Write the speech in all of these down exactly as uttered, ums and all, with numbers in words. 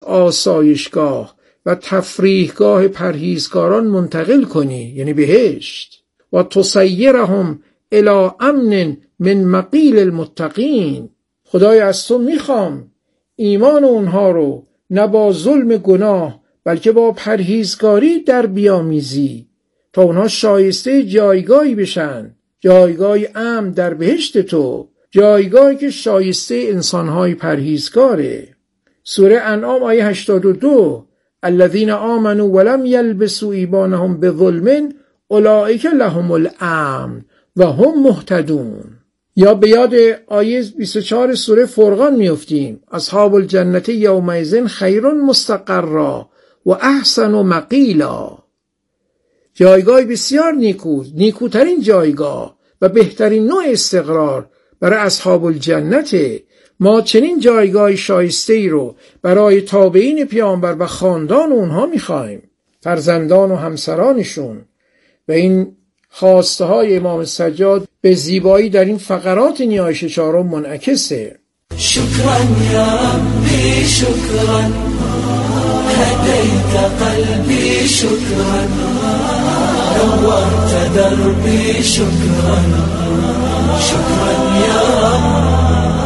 آسایشگاه و تفریحگاه پرهیزکاران منتقل کنی، یعنی بهشت. و تسیرهم الی امن من مقیل المتقین. خدای از تو میخوام ایمان اونها رو نه با ظلم گناه بلکه با پرهیزکاری در بیامیزی تا اونها شایسته جایگاهی بشن، جایگاهی امن در بهشت تو، جایگاهی که شایسته انسانهای پرهیزکاره. سوره انعام آیه هشتاد و دو: الذین آمنوا ولم یلبسوا ایمانهم بظلم اولئک لهم الامن و هم مهتدون. یا به یاد آیه بیست و چهار سوره فرقان میافتیم: اصحاب الجنة یومئذ خیر مستقرا و احسن مقیلا. جایگاه بسیار نیکو، نیکوترین جایگاه و بهترین نوع استقرار برای اصحاب الجنته. ما چنین جایگاه شایسته‌ای رو برای تابعین پیامبر و خاندان اونها میخوایم، فرزندان و همسرانشون. و این خواسته های امام سجاد به زیبایی در این فقرات نیایش چهارم منعکسه. شکران یا ربی شکران، هدیت قلبی شکران، نورت دربی شکران، شکران یا رب.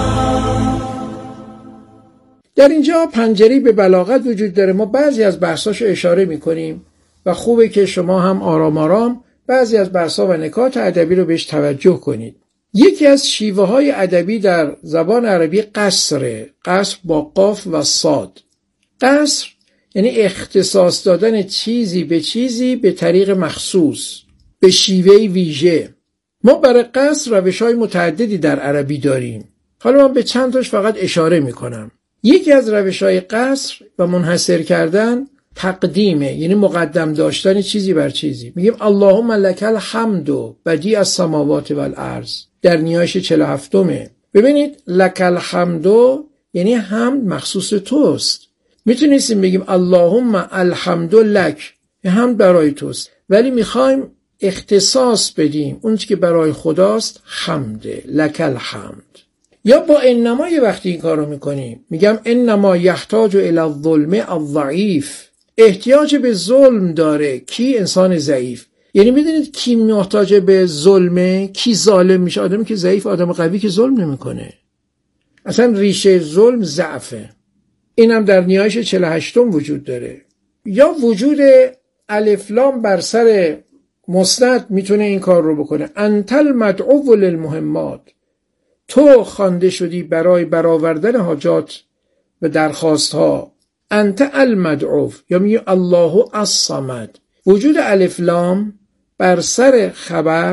در اینجا پنجره‌ای به بلاغت وجود داره. ما بعضی از بحثاشو اشاره میکنیم و خوبه که شما هم آرام آرام بعضی از بحثا و نکات ادبی رو بهش توجه کنید. یکی از شیوه های ادبی در زبان عربی قصره، قصر با قاف و صاد. قصر یعنی اختصاص دادن چیزی به چیزی به طریق مخصوص، به شیوه ویژه. ما برای قصر روش‌های متعددی در عربی داریم. حالا من به چند تاش فقط اشاره میکنم. یکی از روش‌های قصر و منحصر کردن تقدیمه، یعنی مقدم داشتن چیزی بر چیزی. میگیم اللهم لک الحمد بدیع السماوات والارض در نیایش چهل و هفتمه. ببینید لک الحمد یعنی حمد مخصوص توست. میتونستیم بگیم اللهم الحمد لک، حمد برای توست، ولی میخوایم اختصاص بدیم اون چیزی که برای خداست حمده، لک الحمد. یا با انما یه وقتی این کار رو میکنیم، میگم انما یحتاج الی الظلم الضعیف. احتیاج به ظلم داره کی؟ انسان ضعیف. یعنی میدونید کی محتاج به ظلمه؟ کی ظالم میشه؟ آدمی که ضعیف. آدم قوی که ظلم نمیکنه. اصلا ریشه ظلم ضعفه. اینم در نیایش چهل و هشتم وجود داره. یا وجود الف لام بر سر مسند میتونه این کار رو بکنه. انت المدعو للمهمات، تو خوانده شدی برای برآوردن حاجات و درخواست ها. انت المدعو، یا میگه الله الصمد. وجود الف لام بر سر خبر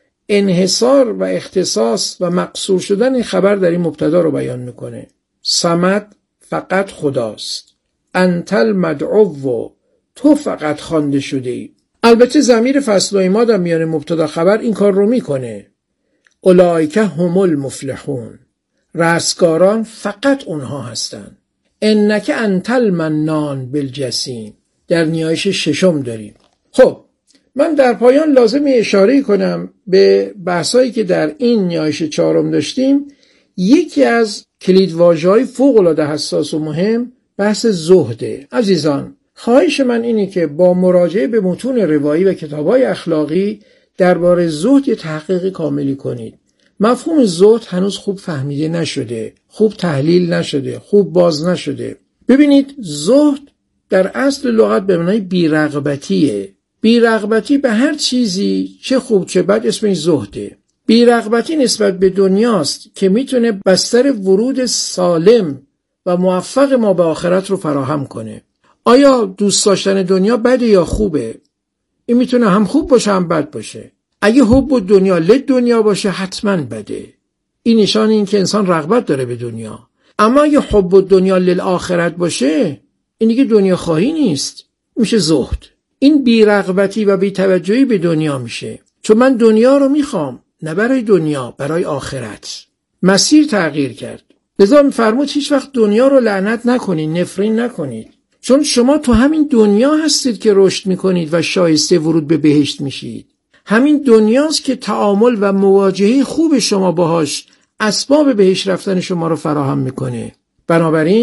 انحصار و اختصاص و مقصور شدن این خبر در این مبتدا رو بیان میکنه. صمد فقط خداست. انت المدعو، تو فقط خوانده شدی. البته ضمیر فصل و ایماد هم میانه مبتدا خبر این کار رو میکنه. اولئک هم المفلحون، رستگاران فقط اونها هستند. انک انت المنان بالجسیم در نیایش ششم داریم. خب من در پایان لازم اشاره کنم به بحثایی که در این نیایش چهارم داشتیم. یکی از کلیدواژه‌های فوق‌العاده حساس و مهم بحث زهده. عزیزان خواهش من اینه که با مراجعه به متون روایی و کتاب‌های اخلاقی درباره زهد یه تحقیق کاملی کنید. مفهوم زهد هنوز خوب فهمیده نشده، خوب تحلیل نشده، خوب باز نشده. ببینید زهد در اصل لغت به معنای بی‌رغبتیه. بی‌رغبتی به هر چیزی چه خوب چه بد اسمش زهده. بی‌رغبتی نسبت به دنیاست که میتونه بستر ورود سالم و موفق ما به آخرت رو فراهم کنه. آیا دوست داشتن دنیا بده یا خوبه؟ این میتونه هم خوب باشه هم بد باشه. اگه حب دنیا لد دنیا باشه حتما بده. این نشان این که انسان رغبت داره به دنیا. اما اگه حب دنیا للآخرت باشه این دیگه دنیا خواهی نیست، میشه زهد. این بی‌رغبتی و بی‌توجهی به دنیا میشه. چون من دنیا رو میخوام، نه برای دنیا، برای آخرت. مسیر تغییر کرد. لذا میفرمود هیچ وقت دنیا رو لعنت نکنید، نفرین نکنید. چون شما تو همین دنیا هستید که رشد میکنید و شایسته ورود به بهشت میشید. همین دنیاست که تعامل و مواجهه خوب شما باهاش اسباب بهشت رفتن شما رو فراهم میکنه. بنابراین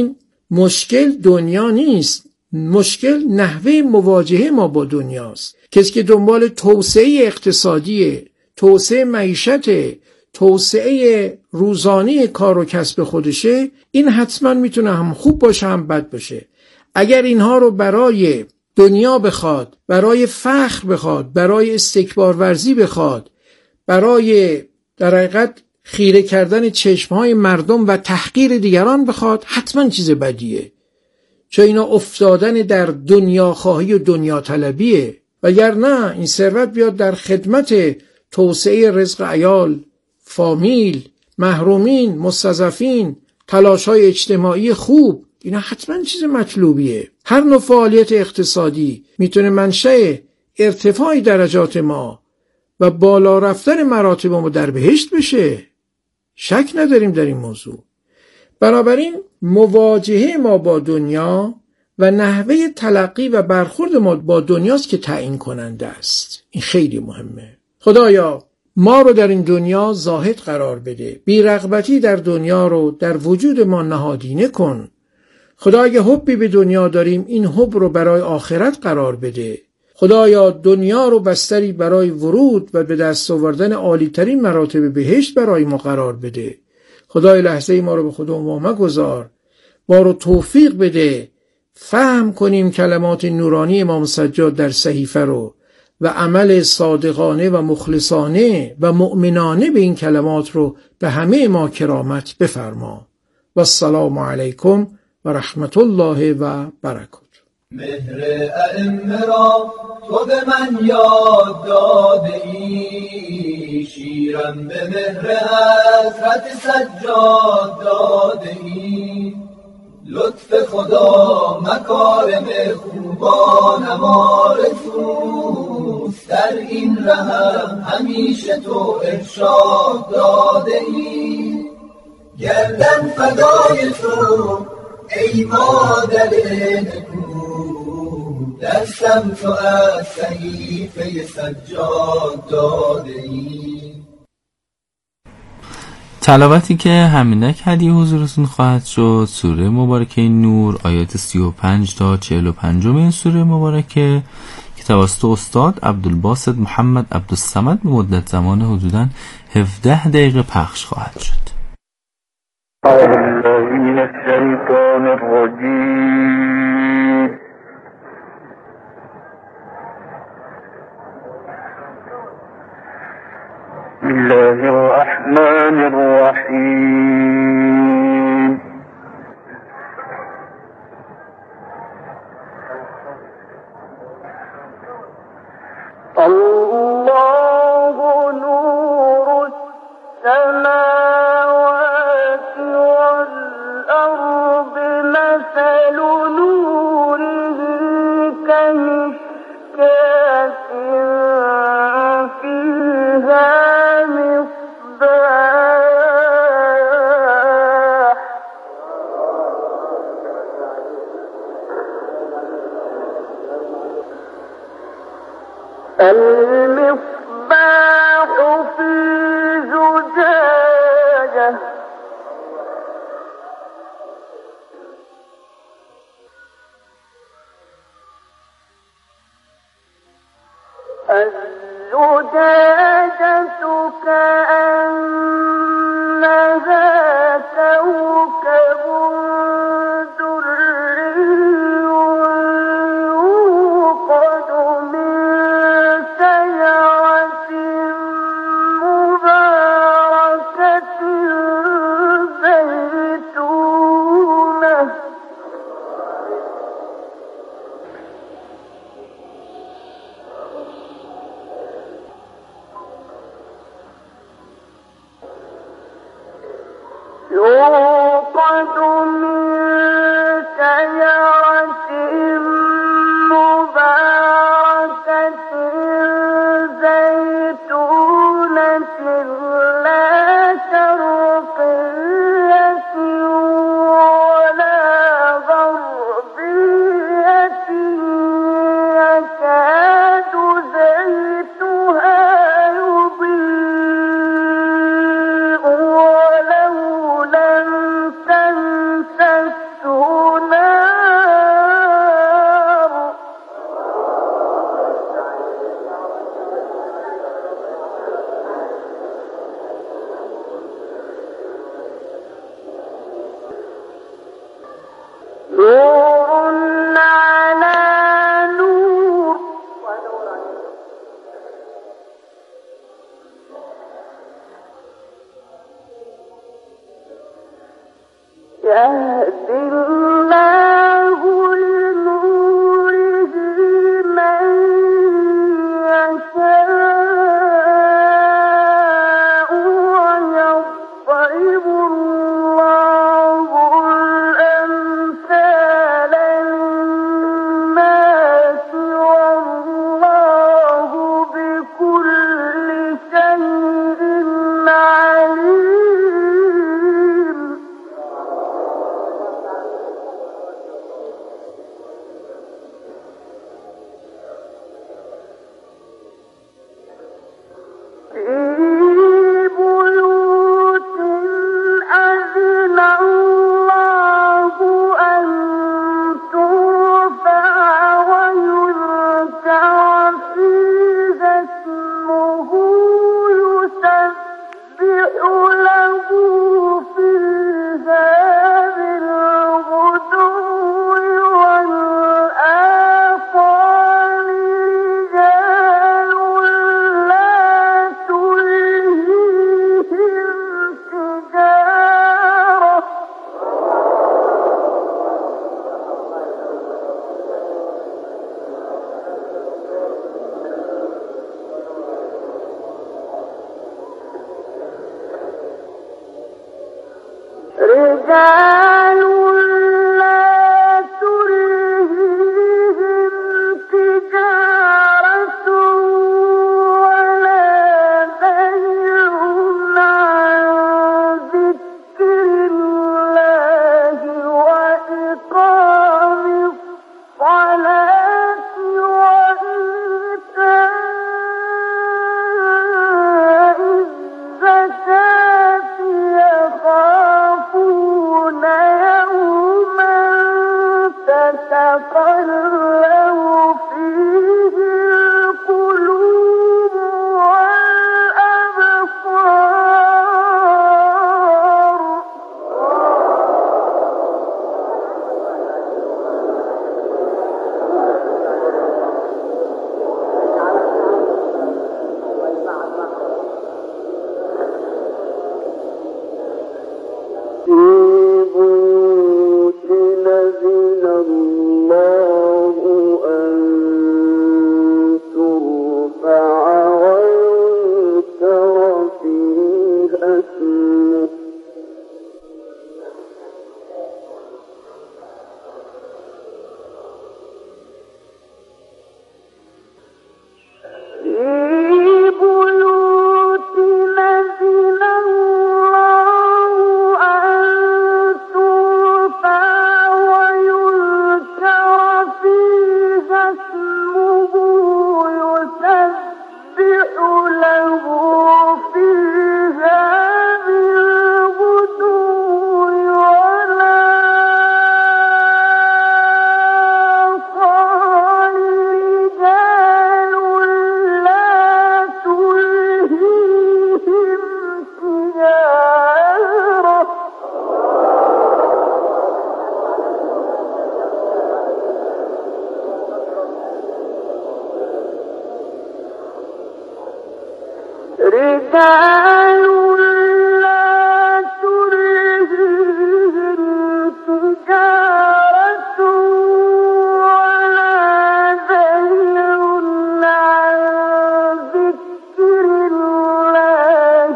مشکل دنیا نیست، مشکل نحوه مواجهه ما با دنیاست. کسی که دنبال توسعه اقتصادی، توسعه معیشت، توسعه روزانه کار و کسب خودشه، این حتما میتونه هم خوب باشه هم بد باشه. اگر اینها رو برای دنیا بخواد، برای فخر بخواد، برای استکبار ورزی بخواد، برای در حقیقت خیره کردن چشمهای مردم و تحقیر دیگران بخواد، حتما چیز بدیه، چون اینا افتادن در دنیا خواهی و دنیا طلبیه. وگرنه این ثروت بیاد در خدمت توسعه رزق عیال، فامیل، محرومین، مستضعفین، تلاش‌های اجتماعی خوب، اینا حتما چیز مطلوبیه. هر نوع فعالیت اقتصادی میتونه منشأ ارتفاع درجات ما و بالا رفتن مراتب ما در بهشت بشه، شک نداریم در این موضوع. بنابراین مواجهه ما با دنیا و نحوه تلقی و برخورد ما با دنیاست که تعیین کننده است. این خیلی مهمه. خدایا ما رو در این دنیا زاهد قرار بده، بی‌رغبتی در دنیا رو در وجود ما نهادینه کن. خدا اگه حبی به دنیا داریم، این حب رو برای آخرت قرار بده. خدایا دنیا رو بستری برای ورود و به دست آوردن عالی‌ترین مراتب بهشت برای ما قرار بده. خدای لحظه ما رو به خود ما گذار، ما رو توفیق بده فهم کنیم کلمات نورانی امام سجاد در صحیفه رو و عمل صادقانه و مخلصانه و مؤمنانه به این کلمات رو به همه ما کرامت بفرما. و السلام علیکم و رحمت الله و برکاته. مهر ائمه را تو به من یاد داده ای، شیرم به مهر حضرت سجاد داده ای. لطف خدا مکارم خوبانم آرزوست، در این رهم همیشه تو ارشاد داده ای. گردن فدای تو ای مادر نکو، دستم تو از صحیفه سجاد داده ای. تلاوتی که همینک هدیه حضورتون خواهد شد سوره مبارکه نور، آیات سی و پنج تا چهل و پنج این سوره مبارکه که توسط استاد عبدالباسط محمد عبدالصمد به مدت زمان حدوداً هفده دقیقه پخش خواهد شد. أعوذ بالله من الشيطان الرجيم. بسم الله الرحمن الرحيم. الله نور السماوات والأرض، مثل نوره كمشكاة فيها مصباح، المصباح في زجاجة الزجاجة كأنها كوكب دري يوقد من شجرة مباركة زيتونة تتقلب فيه القلوب والأبصار. رجال لا تلهيهم تجارة ولا بيع عن ذكر الله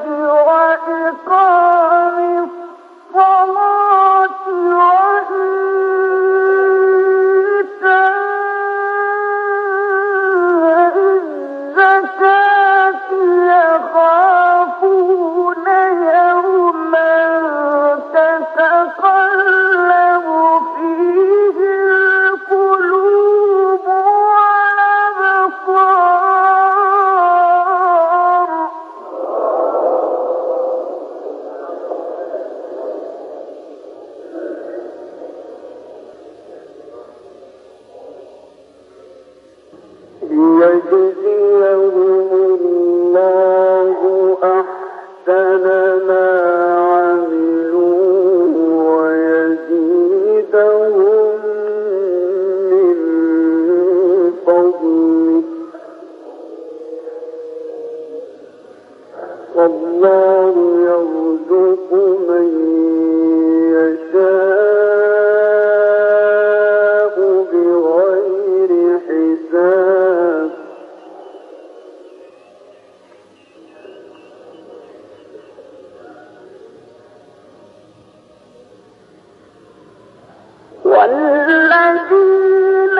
وإقام الصلاة وإيتاء الزكاة يخافون يوما تتقلب فيه القلوب والأبصار. ليجزيهم الله أحسن ما عملوا ويزيدهم من فضله والله يرزق من يشاء بغير حساب. والذين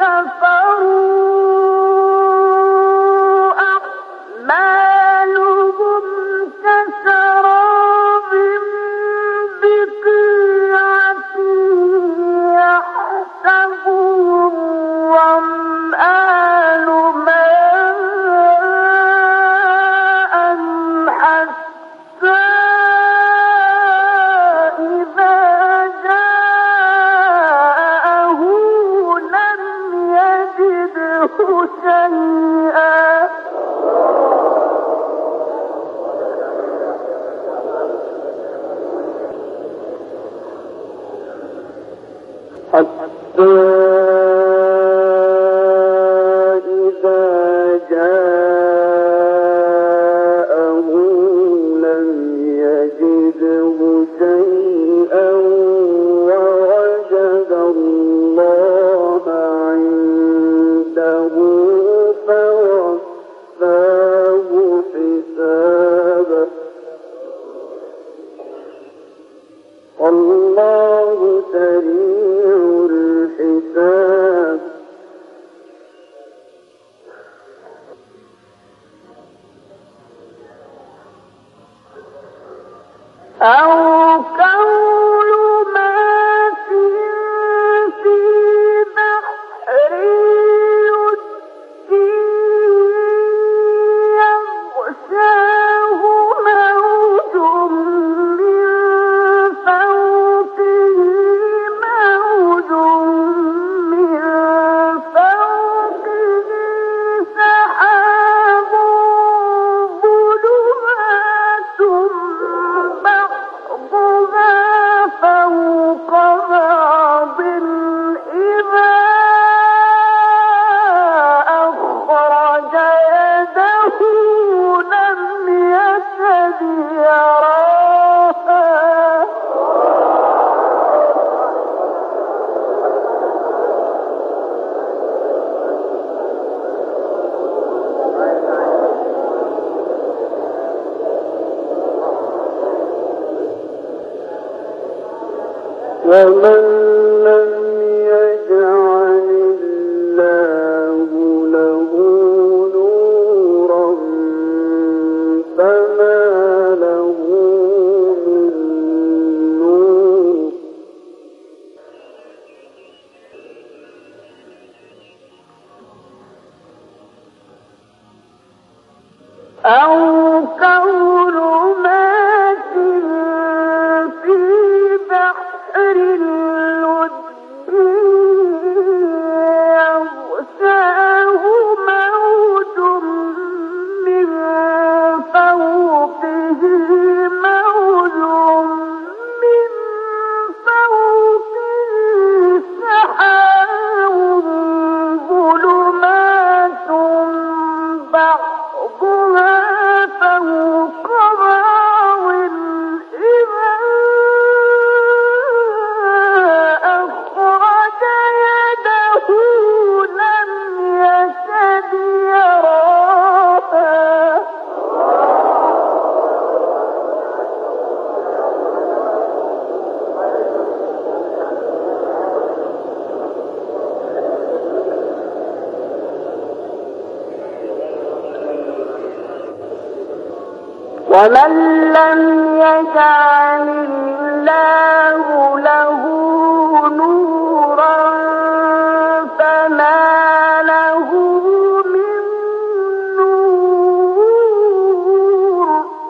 كفروا أعمالهم كسراب بقيعة يحسبه الظمآن ماء حتى إذا جاءه لم يجده شيئا حتى إذا جاءه لم يجده شيئا ووجد الله عنده فوفاه حسابه والله سريع الحساب. ومن لم يجعل الله له نورا فما له من نور. أو كظلمات في بحر اللجي يغشاه موج من فوقه موج من فوقه سحاب ظلمات بعضها فوق بعض إذا أخرج يده لم يكد يراها. ومن لم يجعل الله له نورا فما له من نور.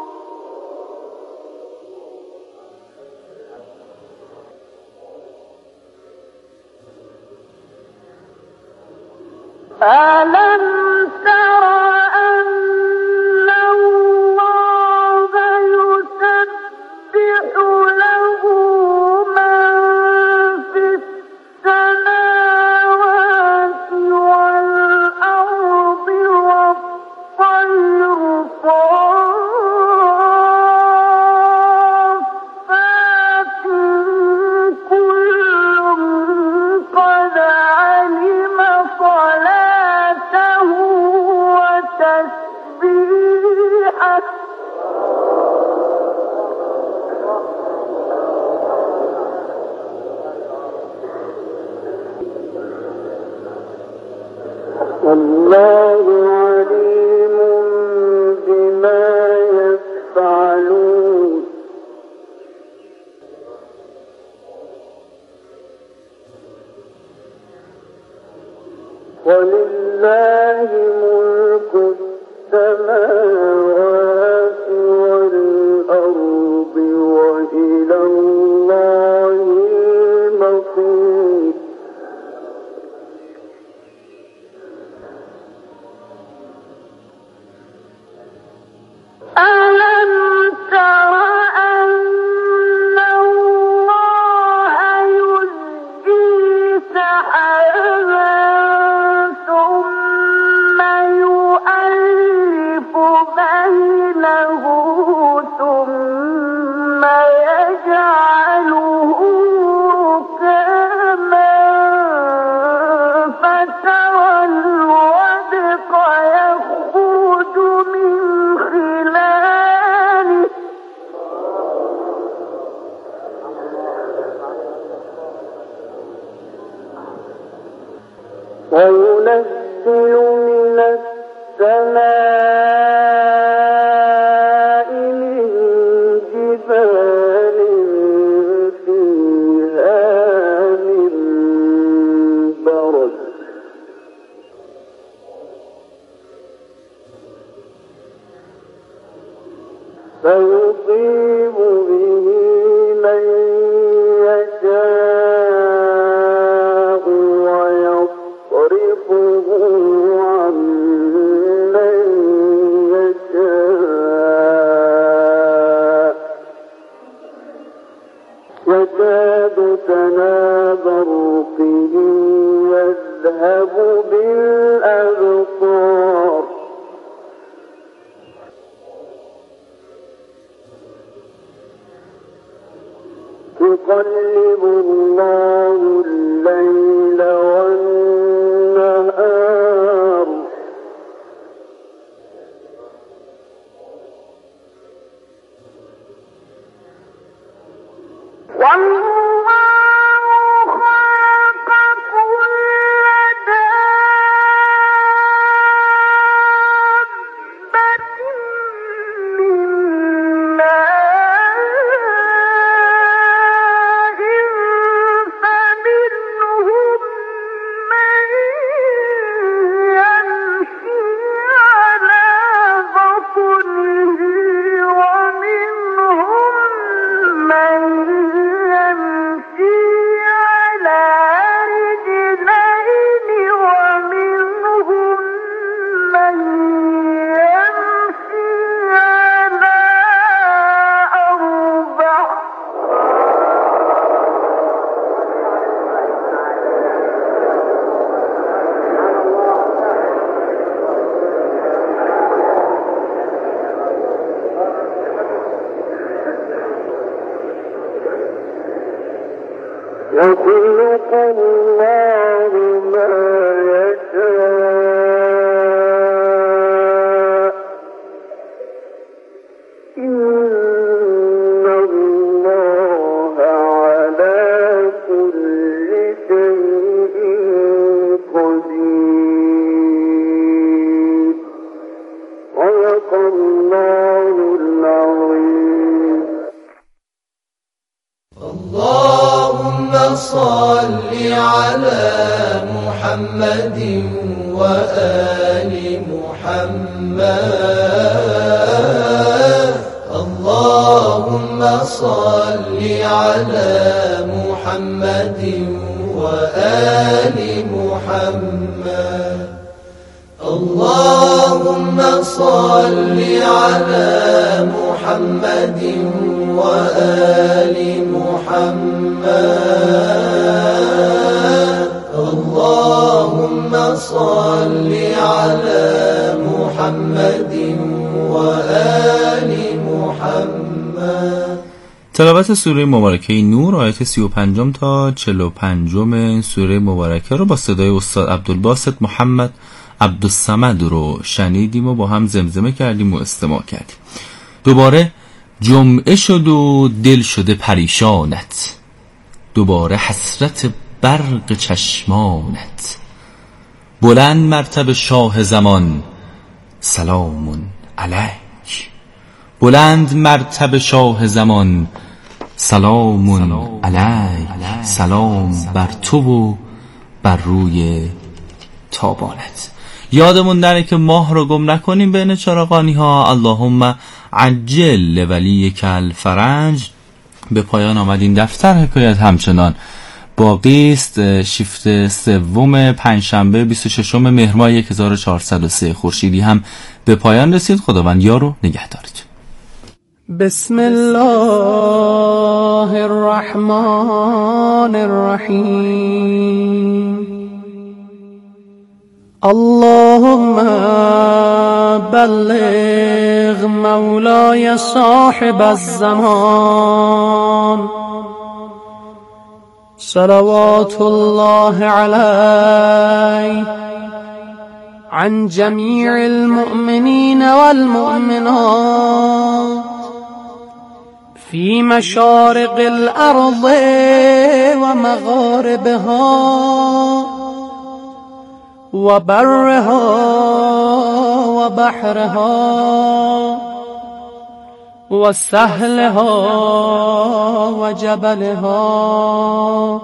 ألم تر أن الله يسبح له من في السماوات والأرض والطير صافات كل قد علم صلاته وتسبيحه. والله عليم بما يفعلون. ولله ملك السماوات والأرض وإلى الله المصير. ألم تر أن الله يزجي سحابا ثم يؤلف بينه ثم يجعله ركاما فترى الودق يخرج من خلاله وينزل من السماء من جبال فيها من برد فيصيب به من يشاء ويصرفه عن من يشاء يكاد سنا برقه يذهب بالأبصار. يقلب الله الليل والنهار والله محمد وآل محمد اللهم صل على محمد وآل محمد اللهم صل على محمد وآل محمد اللهم صل على محمد وآل محمد. تلاوت سوره مبارکه نور آیت سی و پنج تا چهل و پنج سوره مبارکه رو با صدای استاد عبدالباسط محمد عبدالصمد رو شنیدیم و با هم زمزمه کردیم و استماع کردیم. دوباره جمعه شد و دل شده پریشانت، دوباره حسرت برق چشمانت، بلند مرتبه شاه زمان سلام علیک، بلند مرتبه شاه زمان سلام علیک، سلام بر تو و بر روی تابانت. یادمون نره که ماه رو گم نکنیم بین چراغانی ها. اللهم عجل ولی کل فرنج. به پایان آمد این دفتر حکایت، همچنان باقی است. شیفت سوم پنجشنبه بیست و ششم مهر ماه هزار و چهارصد و سه خورشیدی هم به پایان رسید. خداوند یار و نگهدارت. بسم الله الرحمن الرحیم. اللهم بلغ مولاي صاحب الزمان صلوات الله عليه عن جميع المؤمنين والمؤمنات في مشارق الأرض ومغاربها وبرها وبحرها وسهلها وجبلها،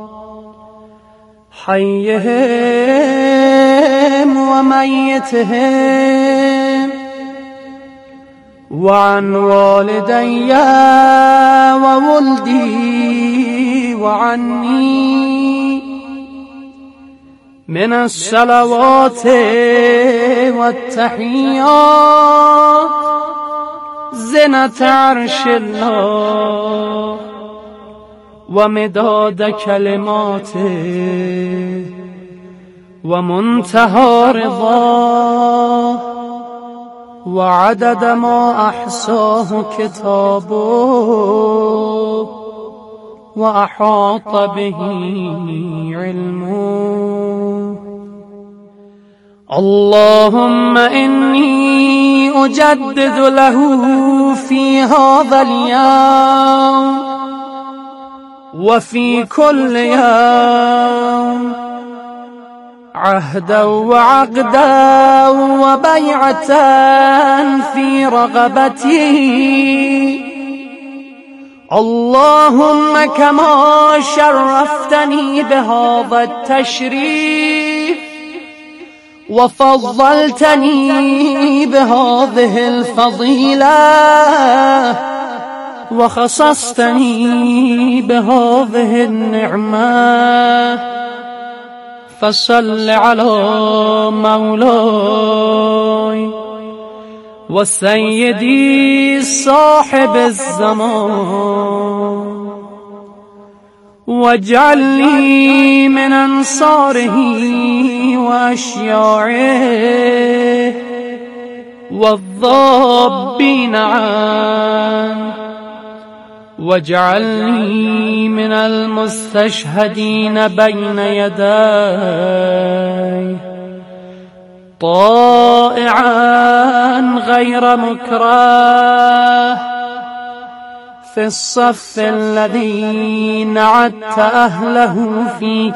حيهم وميتهم، وعن والدي وولدي وعني من الصلوات والتحيات زنة عرش الله ومداد كلماته ومنتهى رضاه وعدد ما أحصاه كتابه وأحاط به علمه. اللهم إني أجدد له في هذا اليوم وفي كل يوم عهدا وعقدا وبيعة في رغبتي. اللهم كما شرفتني بهذا التشريف وفضلتني بهذه الفضيلة وخصصتني بهذه النعمة، فصل على مولاي وسيدي صاحب الزمان واجعلني من أنصاره وأشياعه والضابين عنه، واجعلني من المستشهدين بين يديه طائعا غير مكره في الصف الذي نعدت أهله في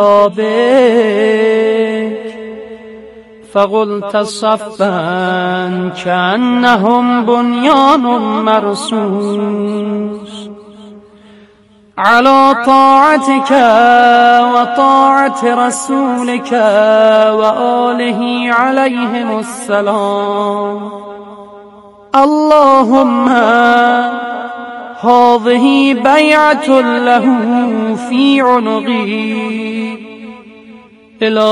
كتابك، فقلت صفا كأنهم بنيان مرصوص. على طاعتك وطاعة رسولك وآله عليهم السلام. اللهم هذه بيعة له في عنقي.